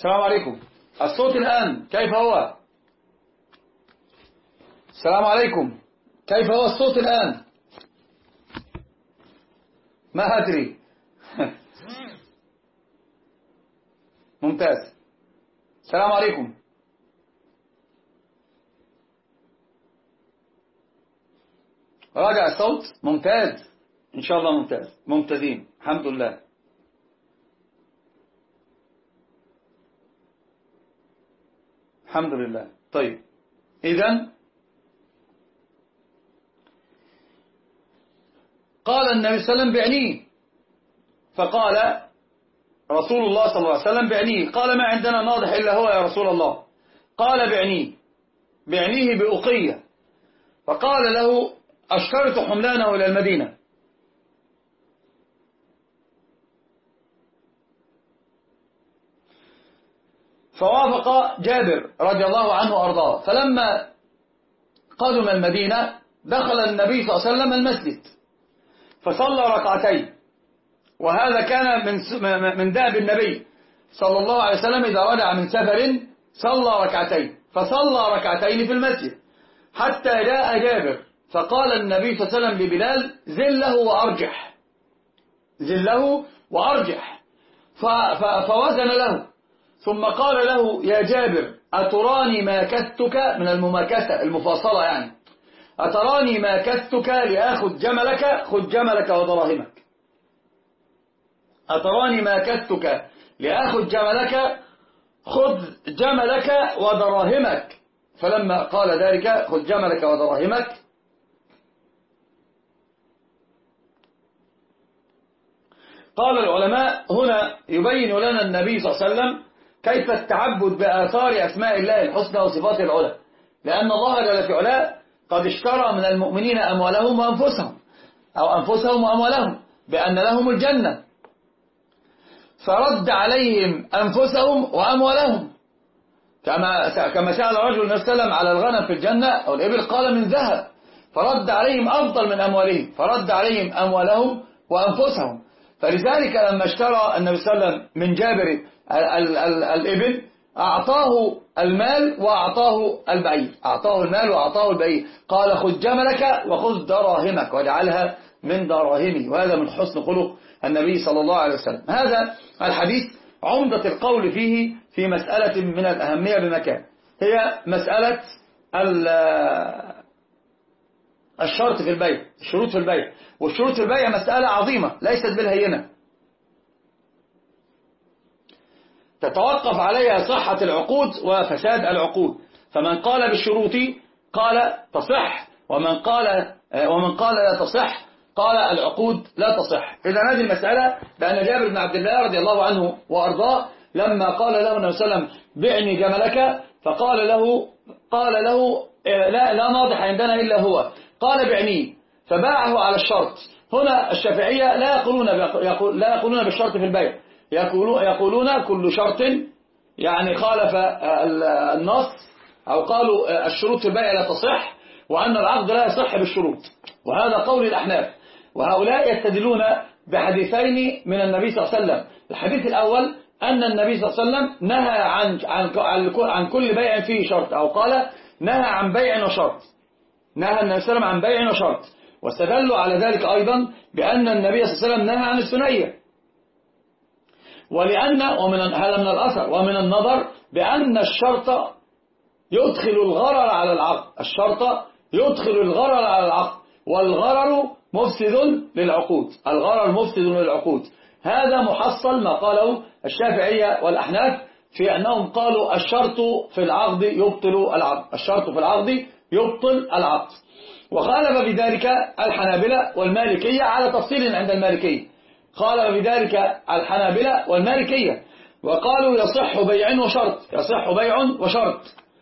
السلام عليكم. الصوت الآن كيف هو؟ السلام عليكم. كيف هو الصوت الآن؟ ما أدري. ممتاز. السلام عليكم. راجع الصوت. ممتاز إن شاء الله. ممتاز. ممتازين الحمد لله. الحمد لله. طيب إذن قال النبي صلى الله عليه وسلم بعنيه، فقال رسول الله صلى الله عليه وسلم بعنيه. قال ما عندنا ناضح إلا هو يا رسول الله. قال بعنيه بأقية. فقال له أشترط حملانه إلى المدينة. فوافق جابر رضي الله عنه وأرضاه. فلما قدم المدينة دخل النبي صلى الله عليه وسلم المسجد فصلى ركعتين. وهذا كان من دأب النبي صلى الله عليه وسلم إذا رجع من سفر صلى ركعتين. فصلى ركعتين في المسجد حتى جاء جابر فقال النبي صلى الله عليه وسلم لبلال زله وأرجح فوزن له ثم قال له يا جابر أتراني ماكثتك، من المماكسة المفاصلة يعني، أتراني ماكثتك لآخذ جملك، خذ جملك ودراهمك. أتراني ماكثتك لآخذ جملك، خذ جملك ودراهمك. فلما قال ذلك خذ جملك ودراهمك قال العلماء هنا يبين لنا النبي صلى الله عليه وسلم كيف التعبد بآثار أسماء الله الحسنى وصفاته العلى، لأن الله جل في علاه قد اشترى من المؤمنين أموالهم وأنفسهم، أو أنفسهم وأموالهم، بأن لهم الجنة، فرد عليهم أنفسهم وأموالهم. كما سأل رجل النبي صلى الله عليه وسلم على الغنم في الجنة أو الإبل قال من ذهب، فرد عليهم أفضل من أموالهم، فرد عليهم أموالهم وأنفسهم. فلذلك لما اشترى النبي صلى الله عليه وسلم من جابر الإبل أعطاه المال وأعطاه البعير، قال خذ جملك وخذ دراهمك واجعلها من دراهمي. وهذا من حسن خلق النبي صلى الله عليه وسلم. هذا الحديث عمدة القول فيه في مسألة من الأهمية بمكان، هي مسألة الشرط في البيع، الشروط في البيع. والشروط في البيع مسألة عظيمة ليست بالهينة، تتوقف عليها صحة العقود وفساد العقود. فمن قال بالشروط قال تصح، ومن قال لا تصح قال العقود لا تصح. إذا هذه المسألة بأن جابر بن عبد الله رضي الله عنه وأرضاه لما قال له النبي صلى الله عليه وسلم بعني جملك، فقال له لا ناضح عندنا إلا هو، قال بعني، فباعه على الشرط. هنا الشافعية لا يقولون بالشرط في البيع، يقولون كل شرط يعني خالف النص، أو قالوا الشروط في البيع لا تصح، وأن العقد لا يصح بالشروط. وهذا قول الأحناف. وهؤلاء يستدلون بحديثين من النبي صلى الله عليه وسلم. الحديث الأول أن النبي صلى الله عليه وسلم نهى عن كل بيع فيه شرط، أو قال نهى عن بيع وشرط، نهى النبي صلى الله عليه وسلم عن بيع وشرط. واستدلوا على ذلك أيضا بأن النبي صلى الله عليه وسلم نهى عن الثنية، هذا من الأثر ومن النظر بأن الشرط يدخل الغرر على العقد، الشرط يدخل الغرر على العقد، والغرر مفسد للعقود. هذا محصل ما قاله الشافعية والأحناف في أنهم قالوا الشرط في العقد يبطل العقد، وخالف بذلك الحنابلة والمالكية على تفصيل عند المالكية، وقالوا يصح بيع وشرط.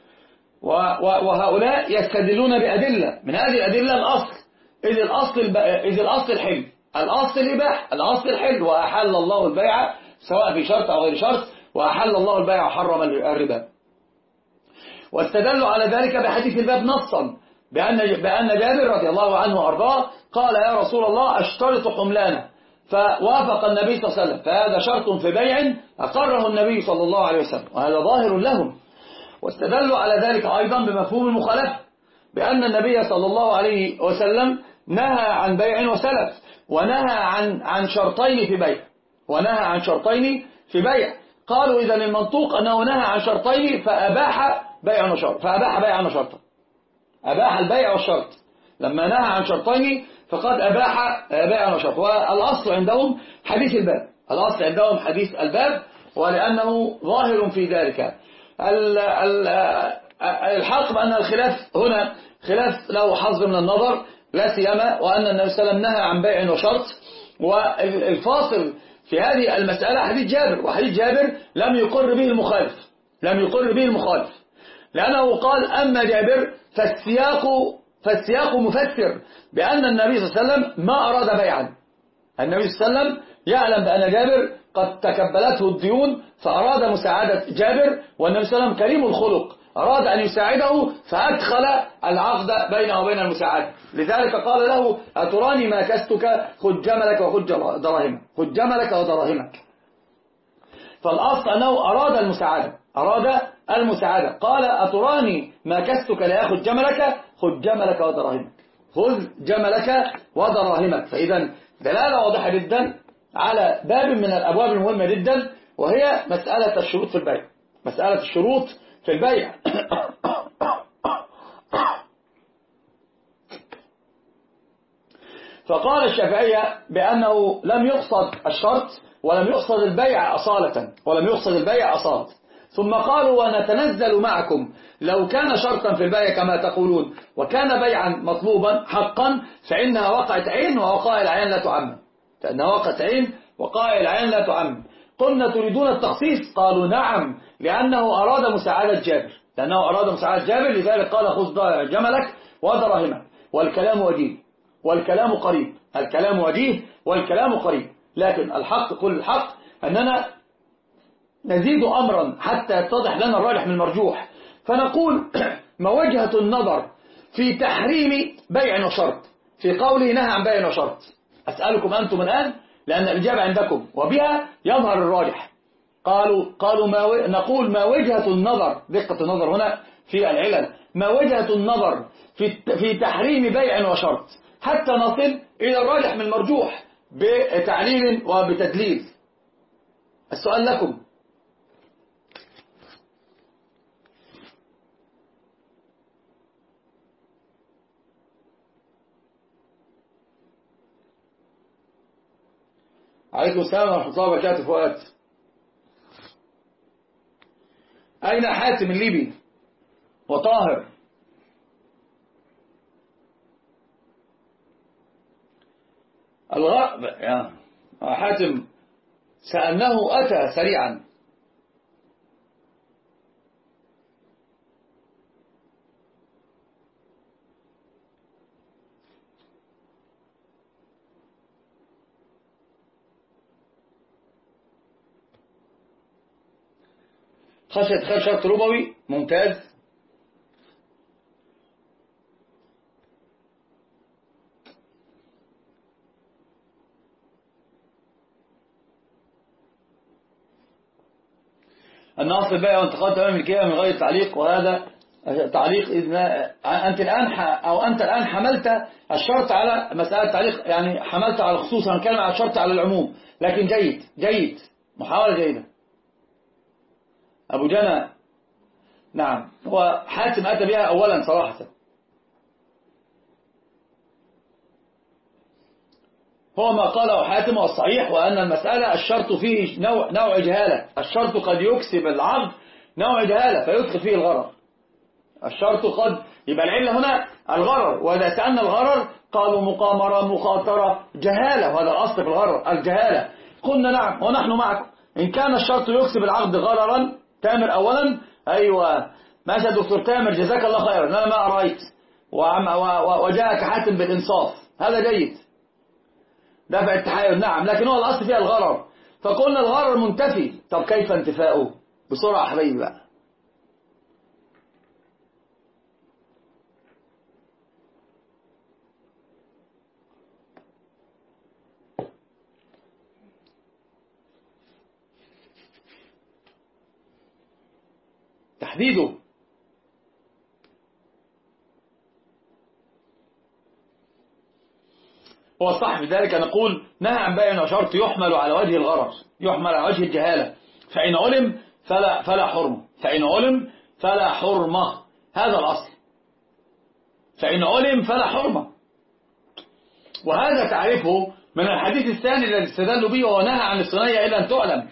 وهؤلاء يستدلون بأدلة، من هذه الأدلة الأصل، إذ الأصل الحل، الأصل الحل، وأحل الله البيع سواء في شرط أو غير شرط، وأحل الله البيع وحرم الربا. واستدلوا على ذلك بحديث الباب نصا بأن جابر رضي الله عنه وأرضاه قال يا رسول الله أشترط حملانه، فوافق النبي صلى الله عليه وسلم، فهذا شرط في بيع أقره النبي صلى الله عليه وسلم، وهذا ظاهر لهم. واستدلوا على ذلك أيضا بمفهوم المخالفة، بأن النبي صلى الله عليه وسلم نهى عن بيع وسلف، ونهى عن شرطين في بيع، ونهى عن شرطين في بيع. قالوا إذا المنطوق أنه نهى عن شرطين فأباح بيع وشرط، فأباح بيع وشرطا، أباح البيع والشرط. لما نهى عن شرطين فقد أباح بيع وشرط. والأصل عندهم حديث الباب، الأصل عندهم حديث الباب، ولأنه ظاهر في ذلك. الحق بأن الخلاف هنا خلاف له حظ من النظر، لا سيما وأن النبي صلى الله عليه وسلم نهى عن بيع وشرط. والفاصل في هذه المسألة حديث جابر، وحديث جابر لم يقر به المخالف، لم يقر به المخالف، لأنه قال أما جابر فالسياق مفسر بأن النبي صلى الله عليه وسلم ما أراد بيعا. النبي صلى الله عليه وسلم يعلم بأن جابر قد تكبلته الديون فأراد مساعدة جابر، والنبي صلى الله عليه وسلم كريم الخلق أراد أن يساعده فأدخل العقد بينه وبين المساعدة. لذلك قال له أتراني ما كستك، خذ جملك وخذ دراهمك، خذ جملك ودراهمك. فالأصل أنه أراد المساعدة، أراد المساعدة. قال أتراني ما كستك لا يأخذ جملك، خذ جملك ودراهمك، خذ جملك ودراهمك. فإذا دلالة واضحة جدا على باب من الأبواب المهمة جدا، وهي مسألة الشروط في البيع، مسألة الشروط في البيع. فقال الشافعية بأنه لم يقصد الشرط ولم يقصد البيع أصالة، ولم يقصد البيع أصالة. ثم قالوا ونتنزل معكم لو كان شرطا في البيع كما تقولون وكان بيعا مطلوبا حقا فإنها وقعت عين، ووقائع العين لا تعمم، فإنها وقعت عين وقائع العين لا تعمم. قلنا تريدون التخصيص؟ قالوا نعم، لأنه أراد مساعدة جابر، لأنه أراد مساعدة جابر، لذلك قال خذ جملك ودراهمك. والكلام وجيه والكلام قريب، الكلام وجيه والكلام قريب، لكن الحق كل الحق أننا نزيد أمرا حتى يتضح لنا الراجح من المرجوح. فنقول ما وجهة النظر في تحريم بيع وشرط في قوله نهى عن بيع وشرط؟ أسألكم أنتم الآن، لأن الإجابة عندكم وبها يظهر الراجح. قالوا نقول ما وجهة النظر، دقة النظر هنا في العلل، ما وجهة النظر في تحريم بيع وشرط حتى نصل إلى الراجح من المرجوح بتعليل وبتدليل. السؤال لكم. عليكم السلام ورحمة الله وبركاته. فؤاد، أين حاتم الليبي وطاهر؟ الغرب يا حاتم سألناه أتى سريعا. خشية شرط ربوي، ممتاز. النص البيع وانتقاد تمام الملكية من غير تعليق، وهذا تعليق أنت الآن حملت الشرط على مسألة تعليق، يعني حملت على الخصوص، هنتكلم على الشرط على العموم، لكن جيد محاولة جيدة. أبو جنى، نعم، هو حاتم أتى بها أولا صراحة. هو ما قاله حاتم والصحيح، وأن المسألة الشرط فيه نوع جهالة، الشرط قد يكسب العقد نوع جهالة فيدخل فيه الغرر. الشرط قد يبقى العلة هنا الغرر، وإذا سألنا الغرر قالوا مقامرة مخاطرة جهالة، وهذا الأصل في الغرر الجهالة. قلنا نعم ونحن معكم، إن كان الشرط يكسب العقد غررا. تامر أولا، أيوة ماشي يا دكتور تامر، جزاك الله خيرا، أنا ما أرأيت وجاءك حاتم بالإنصاف، هذا جيد، دفع التحايل، نعم، لكن هو الأصل فيها الغرر. فقلنا الغرر منتفي، طب كيف انتفاؤه؟ بسرعة حبيبي بقى. تحديده. هو الصح في ذلك نقول نهى عن بيع وشرط يحمل على وجه الغرر، يحمل على وجه الجهالة، فإن علم فلا حرمة، فإن علم فلا حرمة، هذا الأصل، فإن علم فلا حرمة. وهذا تعرفه من الحديث الثاني الذي استدلوا به، وهو نهى عن الصنايع إلا أن تعلم.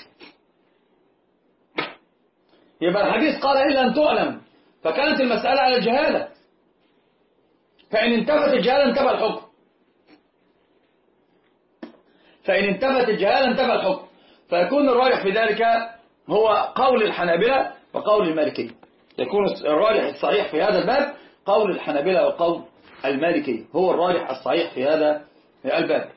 يبقى الحديث قال إلا أن تعلم، فكانت المسألة على الجهالة، فإن انتفت الجهالة انتفى الحكم، فإن انتفت الجهالة انتفى الحكم، فيكون الراجح في ذلك هو قول الحنابلة وقول المالكية، يكون الراجح الصحيح في هذا الباب قول الحنابلة وقول المالكية، هو الراجح الصحيح في هذا الباب.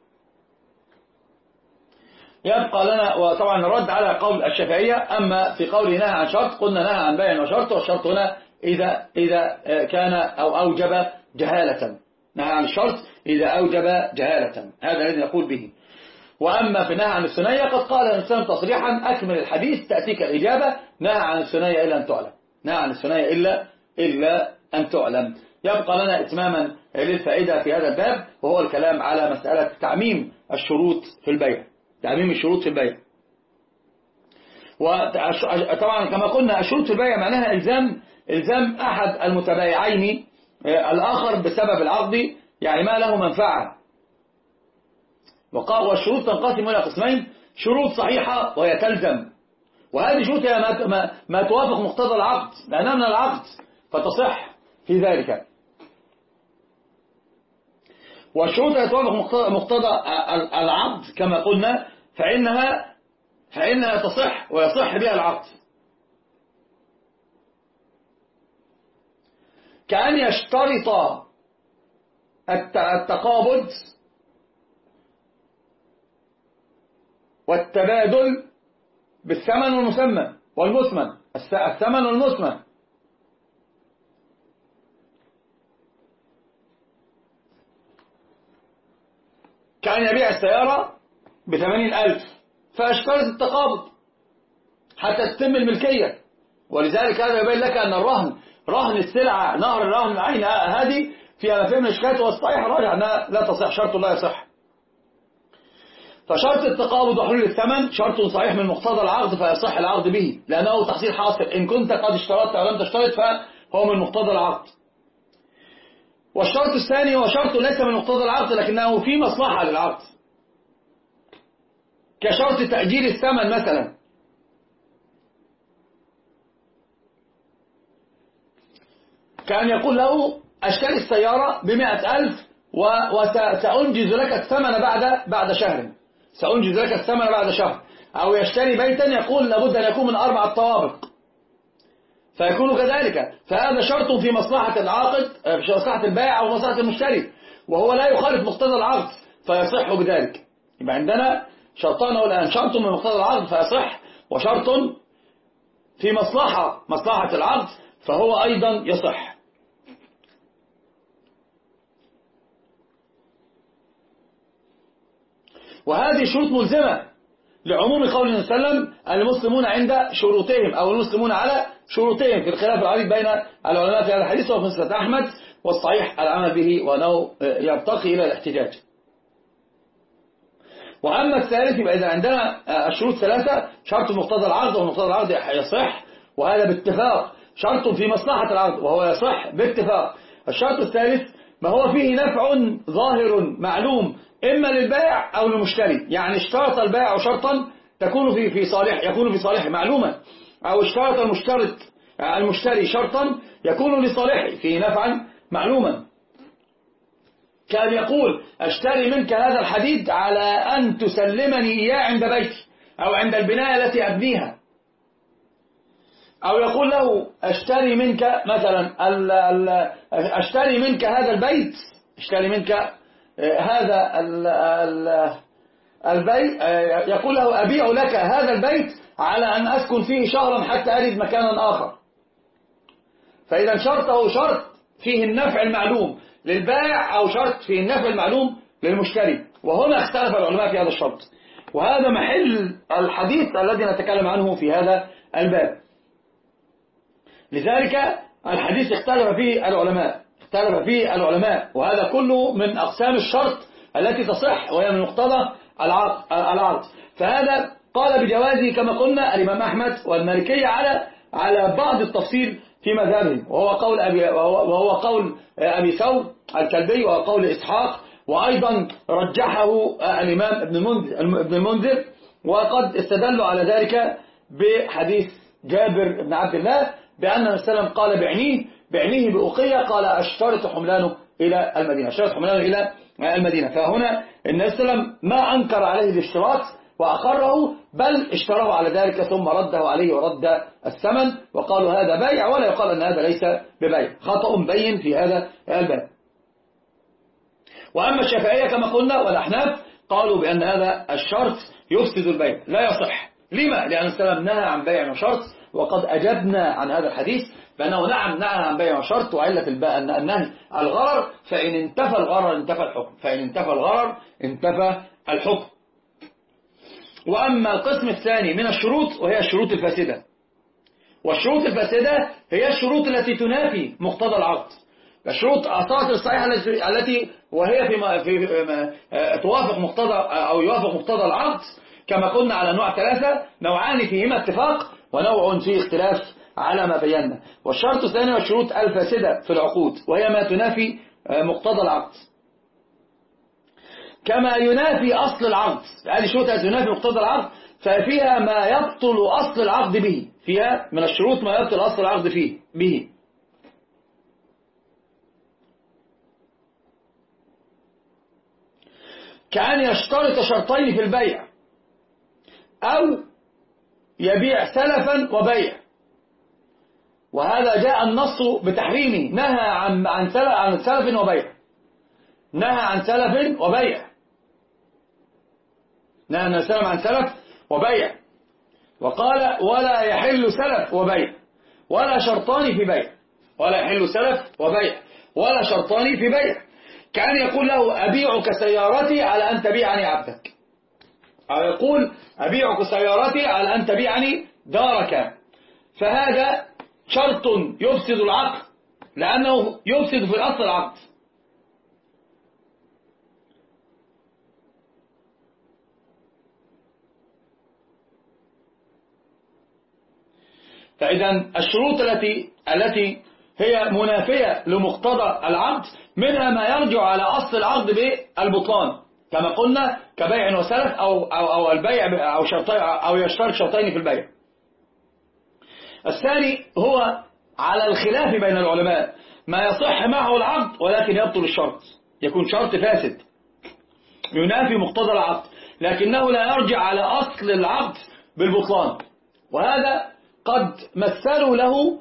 يبقى لنا وطبعا نرد على قول الشافعية. أما في قول نهى عن شرط قلنا نهى عن بيع وشرط، والشرط هنا إذا كان أو أوجب جهالة، نهى عن الشرط إذا أوجب جهالة، هذا الذي نقول به. وأما في نهى عن الثنية قد قال الإنسان تصريحا أكمل الحديث تأتيك الإجابة، نهى عن الثنية إلا أن تعلم، نهى عن الثنية إلا أن تعلم. يبقى لنا إتماما للفائدة في هذا الباب، وهو الكلام على مسألة تعميم الشروط في البيع، تعميم الشروط في البيع. وطبعا كما قلنا الشروط في البيع معناها إلزام أحد المتبايعين الآخر بسبب العقد، يعني ما له منفعة. والشروط تنقسم إلى قسمين: شروط صحيحة وهي تلزم، وهذه شروط هي ما توافق مقتضى العقد لأنها من العقد فتصح في ذلك. والشروط التي توافق مقتضى العقد كما قلنا فإنها تصح ويصح بها العقد، كأن يشترط التقابض والتبادل بالثمن والمسمى والمثمن، الثمن والمثمن. كان يبيع السيارة ب80,000 فاشترط التقابض حتى تتم الملكية، ولذلك هذا يبين لك أن رهن السلعة، نهر الرهن العين هذه فيها مفهوم الإشكالات، والصحيح الراجح أنها لا تصح، شرط لا يصح. فشرط التقابض وحلول الثمن شرط صحيح من مقتضى العقد فيصح العقد به، لأنه تحصيل حاصل، إن كنت قد اشترطت أو لم تشترط فهو من مقتضى العقد. والشرط الثاني هو شرط ليس من مقتضى العقد لكنه في مصلحة للعقد، كشرط تأجيل الثمن مثلا. كان يقول له أشتري السيارة ب100,000 وسأنجز لك الثمن بعد شهر، سأنجز لك الثمن بعد شهر. أو يشتري بيتا يقول لابد أن يكون من 4 طوابق، فيكون كذلك، فهذا شرط في مصلحة العاقد، في مصلحة البائع أو مصلحة المشتري، وهو لا يخالف مقتضى العقد فيصح بذلك. يبقى عندنا شرطان الآن: شرط من مقتضى العقد فيصح، وشرط في مصلحة العقد فهو أيضا يصح. وهذه شروط ملزمة لعموم قول النبي صلى الله عليه وسلم: المسلمون عند شروطهم، أو المسلمون على شروطهم، في الخلاف العريض بين العلماء في هذا الحديث وفي مسند أحمد، والصحيح العمل به وأنه يرتقي إلى الاحتجاج. وأما الثالث يبقى إذا عندنا الشروط 3: شرط مقتضى العقد، ومقتضى العقد يصح وهذا باتفاق، شرط في مصلحة العقد وهو يصح باتفاق. الشرط الثالث ما هو فيه نفع ظاهر معلوم إما للبائع أو للمشتري، يعني اشترط البائع شرطا يكون في صالح معلومة، أو اشترط المشتري شرطا يكون لصالحه فيه نفعا معلوما. كان يقول: اشتري منك هذا الحديد على أن تسلمني إياه عند بيتي أو عند البناية التي أبنيها. أو يقول له: اشتري منك مثلا اشتري منك هذا البيت، اشتري منك هذا البيت، يقول له: أبيع لك هذا البيت على أن أسكن فيه شهرا حتى أجد مكانا آخر. فإذا شرطه شرط فيه النفع المعلوم للبائع أو شرط فيه النفع المعلوم للمشتري، وهنا اختلف العلماء في هذا الشرط، وهذا محل الحديث الذي نتكلم عنه في هذا الباب. لذلك الحديث اختلف فيه العلماء، وهذا كله من أقسام الشرط التي تصح، وهي من مقتضى العقد. فهذا قال بجوازه كما قلنا الإمام أحمد والمالكية على بعض التفصيل في مذهبهم، وهو قول أبي ثور الكلبي، وهو قول إسحاق، وأيضا رجحه الإمام ابن المنذر، وقد استدلوا على ذلك بحديث جابر بن عبد الله بأن النبي صلى الله عليه وسلم قال بعنيه بأقية، قال اشترط حملانه إلى المدينة. فهنا النبي صلى الله عليه وسلم ما أنكر عليه الاشتراط وأقره، بل اشتراه على ذلك ثم رده عليه ورد الثمن، وقالوا هذا بيع، ولا يقال أن هذا ليس ببيع، خطأ بين في هذا الباب. وأما الشافعية كما قلنا والأحناف قالوا بأن هذا الشرط يفسد البيع، لا يصح. لما؟ لأن السلام نهى عن بيع وشرط، وقد أجبنا عن هذا الحديث بأنه نهى عن بيع وشرط، وعلة النهي الغرر، فإن انتفى الغرر انتفى الحكم. وأما القسم الثاني من الشروط وهي الشروط الفاسدة، والشروط الفاسدة هي الشروط التي تنافي مقتضى العقد. الشروط الصحيحة التي وهي توافق مقتضى أو يوافق مقتضى العقد، كما قلنا على نوع 3، نوعان فيهما اتفاق ونوع فيه اختلاف على ما بينا. والشرط الثاني والشروط الفاسدة في العقود، وهي ما تنافي مقتضى العقد، كما ينافي أصل العقد. هذه شروط تنافي مقتضى العقد، ففيها ما يبطل أصل العقد به، فيها من الشروط ما يبطل أصل العقد به. كأن يشترط شرطين في البيع، أو يبيع سلفا وبيع، وهذا جاء النص بتحريمه، نهى عن سلف وبيع، نهى عن سلف وبيع، وقال ولا يحل سلف وبيع ولا شرطان في بيع، ولا شرطان في بيع. كأن يقول له أبيعك سيارتي على أن تبيعني عبدك، أو يقول أبيعك سيارتي على أن تبيعني دارك، فهذا شرط يفسد العقد، لأنه يفسد في الأصل العقد. فإذا الشروط التي هي منافية لمقتضى العقد، منها ما يرجع على أصل العقد بالبطلان، كما قلنا كبيع وسلف أو البيع أو يشترط شرطين في البيع. الثاني هو على الخلاف بين العلماء، ما يصح معه العقد ولكن يبطل الشرط، يكون شرط فاسد ينافي مقتضى العقد، لكنه لا يرجع على أصل العقد بالبطلان. وهذا قد مثلوا له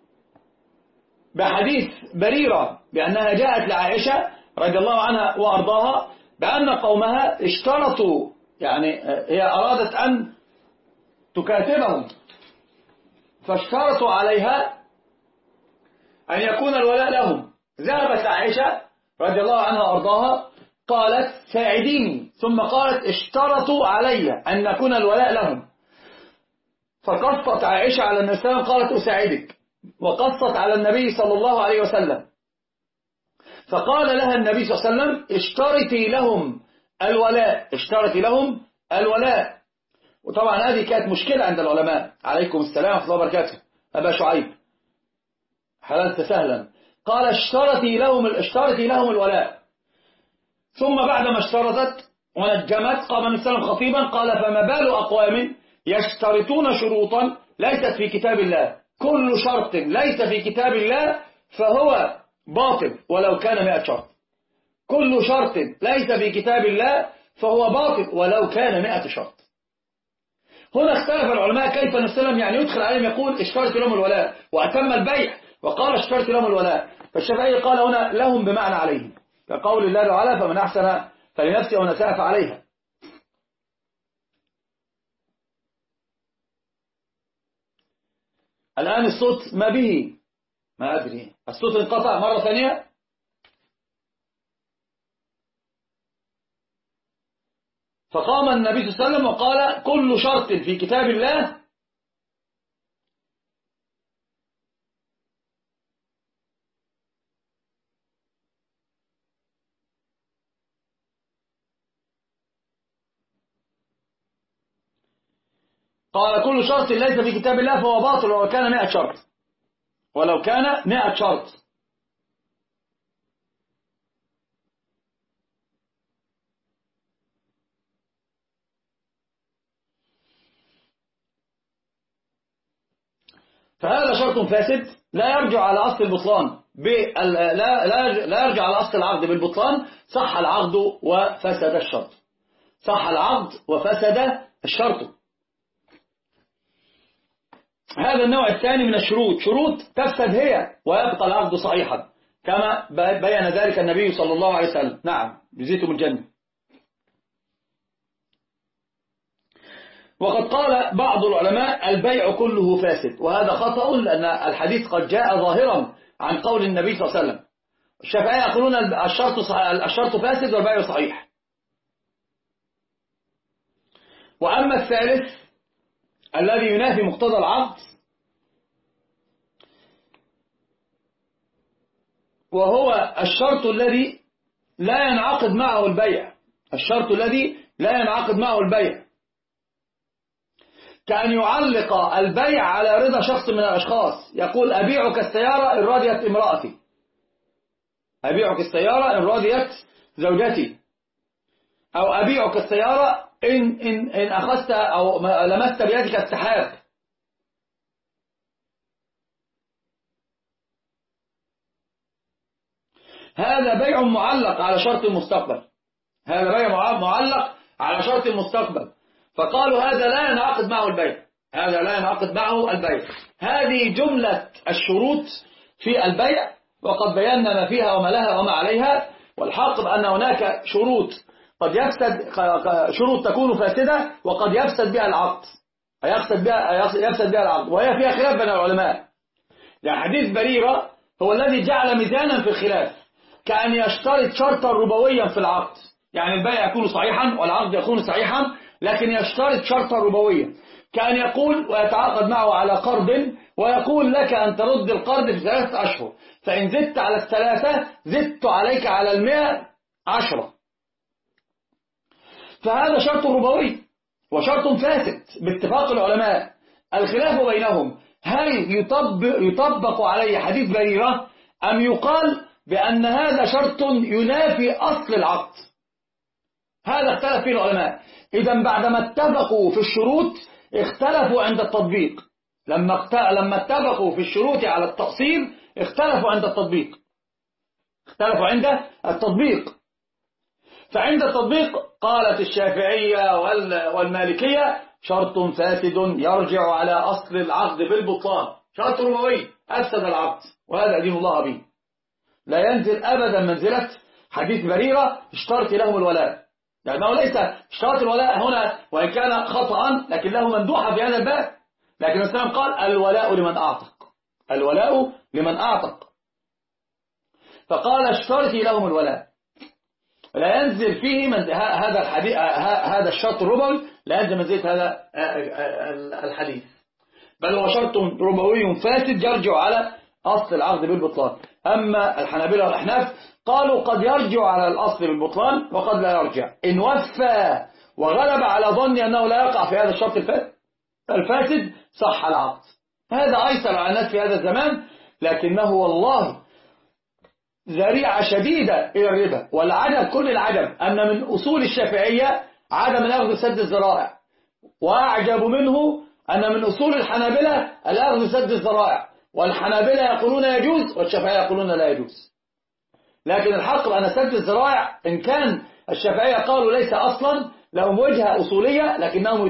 بحديث بريرة بأنها جاءت لعائشة رضي الله عنها وأرضاها بأن قومها اشترطوا، يعني هي أرادت أن تكاتبهم، فاشترطوا عليها أن يكون الولاء لهم. ذهبت عائشة رضي الله عنها وأرضاها قالت ساعديني، ثم قالت اشترطوا علي أن يكون الولاء لهم، فقصت عائشة على النساء قالت أساعدك، وقصت على النبي صلى الله عليه وسلم، فقال لها النبي صلى الله عليه وسلم اشترطي لهم الولاء. وطبعا هذه كانت مشكلة عند العلماء. عليكم السلام ورحمة الله وبركاته أبا شعيب، حللت سهلا. قال اشترطي لهم الولاء. ثم بعدما اشترطت ونجمت قام النبي صلى الله عليه وسلم خطيبا قال فما بال أقوام يشترطون شروطا ليست في كتاب الله، كل شرط ليس في كتاب الله فهو باطل ولو كان 100 شرط، كل شرط ليس في كتاب الله فهو باطل ولو كان 100 شرط. هنا اختلف العلماء كيف نسلم، يعني يدخل عليهم يقول اشترط لهم الولاء وأتم البيع، وقال اشترط لهم الولاء. فالشافعي قال هنا لهم بمعنى عليهم، كقول الله تعالى فمن أحسن فلنفسه ومن أساء فعليها. الآن الصوت ما به، ما أدري الصوت انقطع مرة ثانية. فقام النبي صلى الله عليه وسلم وقال كل شرط في كتاب الله قال كل شرط ليس في كتاب الله فهو باطل ولو كان 100 شرط، ولو كان 100 شرط. فهذا شرط فاسد لا يرجع على أصل البطلان لا يرجع على أصل العقد بالبطلان. صح العقد وفسد الشرط، صح العقد وفسد الشرط. هذا النوع الثاني من الشروط، شروط تفسد هي ويبقى العقد صحيحا كما بين ذلك النبي صلى الله عليه وسلم. نعم جزيتم الجنة. وقد قال بعض العلماء البيع كله فاسد، وهذا خطأ لأن الحديث قد جاء ظاهرا عن قول النبي صلى الله عليه وسلم. الشافعية يقولون الشرط فاسد والبيع صحيح. وأما الثالث الذي ينافي مقتضى العقد وهو الشرط الذي لا ينعقد معه البيع، الشرط الذي لا ينعقد معه البيع، كأن يعلق البيع على رضا شخص من الأشخاص، يقول أبيعك السيارة إن رضيت امرأتي، أبيعك السيارة إن رضيت زوجتي، أو أبيعك السيارة إن أخذت أو لمست بيدك السحاب. هذا بيع معلق على شرط المستقبل، هذا بيع معلق على شرط المستقبل، فقالوا هذا لا ينعقد معه البيع، هذا لا ينعقد معه البيع. هذه جملة الشروط في البيع، وقد بينا ما فيها وما لها وما عليها. والحق بأن هناك شروط قد شروط تكون فاسدة وقد يفسد بها العقد، يفسد بها العقد، وهي فيها خلاف بين العلماء. يعني حديث بريرة هو الذي جعل ميزانا في الخلاف، كأن يشترط شرطا ربويا في العقد، يعني البيع يكون صحيحا والعقد يكون صحيحا لكن يشترط شرطا ربويا، كأن يقول ويتعاقد معه على قرض ويقول لك أن ترد القرض في 3 أشهر، فإن زدت على 3 زدت عليك على 100 10. فهذا شرط ربوي وشرط فاسد باتفاق العلماء. الخلاف بينهم هل يطبق عليه حديث بريرة أم يقال بأن هذا شرط ينافي أصل العقد. هذا اختلف فيه العلماء. إذا بعدما اتفقوا في الشروط اختلفوا عند التطبيق، لما اتفقوا في الشروط على التأصيل اختلفوا عند التطبيق، اختلفوا عند التطبيق. فعند التطبيق قالت الشافعية والمالكية شرط فاسد يرجع على أصل العقد بالبطلان، شرط ربوي أفسد العقد، وهذا دين الله به، لا ينزل أبدا منزلة حديث بريرة اشترط لهم الولاء، لأنه ليس اشتراط الولاء هنا وإن كان خطأ لكن له مندوحة في هذا الباب. لكن الإسلام قال الولاء لمن أعتق، الولاء لمن أعتق، فقال اشترطي لهم الولاء، لا ينزل فيه من هذا الحديث، هذا الشرط الربوي لا ينزل منزلة هذا الحديث، بل هو شرط ربوي فاسد يرجع على أصل العقد بالبطلان. أما الحنابلة والأحناف قالوا قد يرجع على الأصل بالبطلان وقد لا يرجع، إن وفى وغلب على ظني أنه لا يقع في هذا الشرط الفاسد صح العقد. هذا أيسر على الناس في هذا الزمان، لكنه والله ذريعة شديدة إلى الربا. والعجب كل العجب أن من أصول الشافعية عدم الأخذ سد الذرائع، وأعجب منه أن من أصول الحنابلة الأخذ سد الذرائع، والحنابلة يقولون يجوز والشافعية يقولون لا يجوز. لكن الحق أن سد الذرائع إن كان الشافعية قالوا ليس أصلا لهم وجهة أصولية لكنهم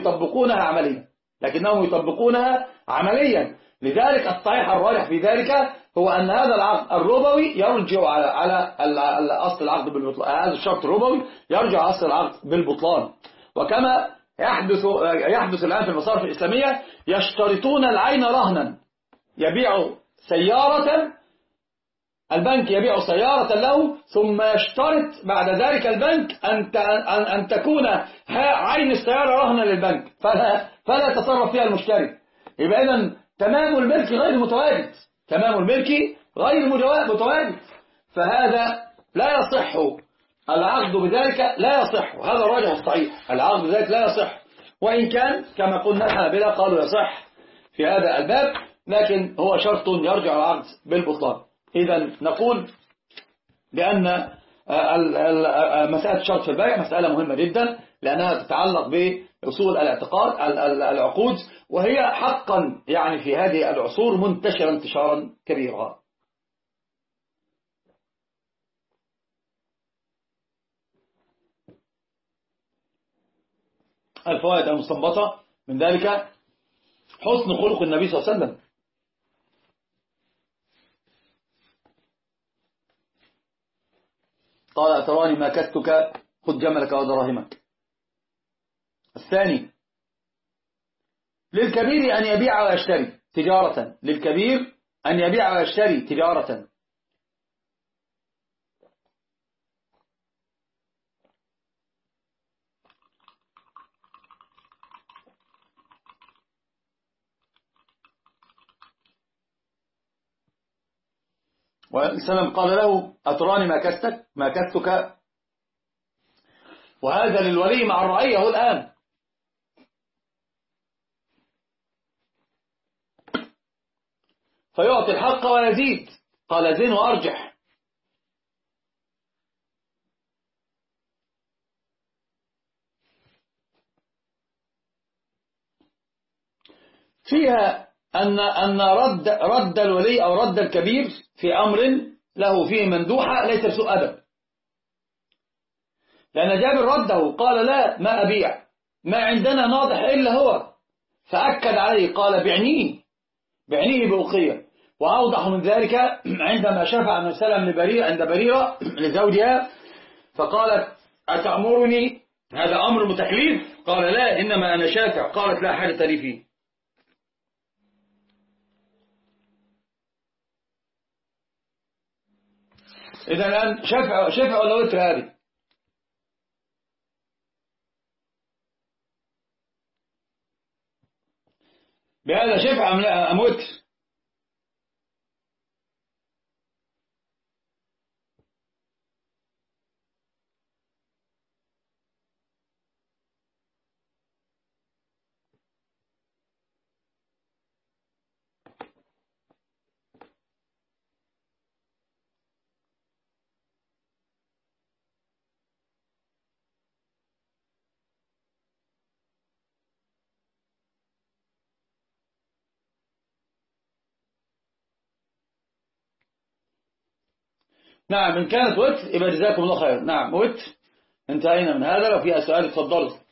يطبقونها عمليا. لذلك الصحيح الراجح في ذلك هو أن هذا العقد الربوي يرجع على أصل العقد بالبطلان، هذا الشرط الربوي يرجع على أصل العقد بالبطلان. وكما يحدث الآن في المصارف الإسلامية يشترطون العين رهنا، يبيع سيارة، البنك يبيع سيارة له ثم يشترط بعد ذلك البنك أن تكون عين السيارة رهنا للبنك فلا يتصرف فيها المشتري. يبقى إذن تمام الملك غير متواجد، تمام الملك غير متواجد، فهذا لا يصح العقد بذلك، لا يصح، هذا الراجح الصحيح، العقد بذلك لا يصح. وإن كان كما قلنا الحنابلة قالوا يصح في هذا الباب، لكن هو شرط يرجع العقد بالبطلان. إذا نقول بأن مسألة شرط في البيع مسألة مهمة جدا، لأنها تتعلق بأصول الاعتقاد العقود، وهي حقا يعني في هذه العصور منتشرة انتشارا كبيرا. الفوائد المستنبطة من ذلك حسن خلق النبي صلى الله عليه وسلم. قال أتراني ما كدتك خذ جملك ودراهمك. الثاني للكبير أن يبيع ويشتري تجارة، للكبير أن يبيع ويشتري تجارة. والسلام قال له أتراني ما كدتك، وهذا للولي مع الرعية الآن. فيعطي الحق ويزيد، قال زين وأرجح. فيها أن رد الولي أو رد الكبير في أمر له فيه مندوحة ليس بسوء أدب، لأن جابر رده قال لا ما أبيع، ما عندنا ناضح إلا هو، فأكد عليه قال بعنيه بأخية. وأوضح من ذلك عندما شفع النبي صلى الله عليه وسلم عند بريرة لزوجها فقالت أتأمرني، هذا أمر متكليف؟ قال لا إنما أنا شافع. قالت لا حاجة لي فيه. إذا الآن شفع ولا وتر هذه؟ بهذا شفع أم وتر؟ نعم إن كانت وتر يبقى جزاكم الله خير. نعم وتر. انتهينا من هذا. لو فيها سؤال اتفضلوا.